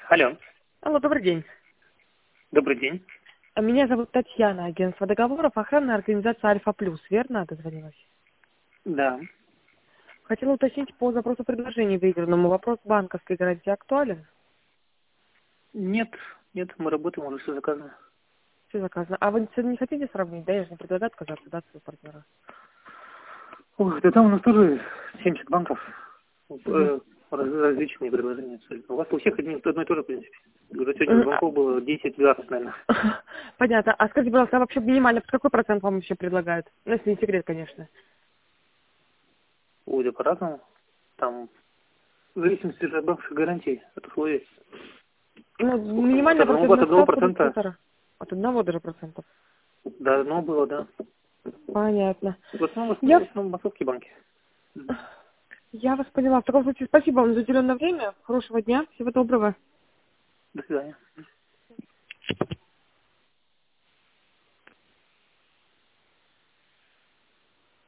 Алло, Алло, добрый день. добрый день. Меня зовут Татьяна, агентство договоров, охранная организация Альфа Плюс, верно, дозвонилась? Да. Хотела уточнить по запросу предложений выигранному. Вопрос банковской гарантии актуален? Нет, нет, мы работаем, уже все заказано. Все заказано. А вы сегодня не хотите сравнить, да? Я же не предлагаю отказаться, да, от своего партнера? Ой, да там у нас тоже 70 банков. Мгм. Различные предложения абсолютно. У вас у всех одно и то же, в принципе. Говорю, сегодня Мгм. звонков было 10-12, наверное. Понятно. А скажите, пожалуйста, а вообще минимально какой процент вам вообще предлагают? Ну, если не секрет, конечно. Ой, да по-разному. Там, в зависимости от банковской гарантии, от условий. Ну, Сколько там, минимальная от процентная одного ставка до процента 1,5. От 1 даже процентов. до одного было, да. Понятно. В Я, основном московские банки. я вас поняла. В таком случае спасибо вам за уделенное время. Хорошего дня. Всего доброго. До свидания.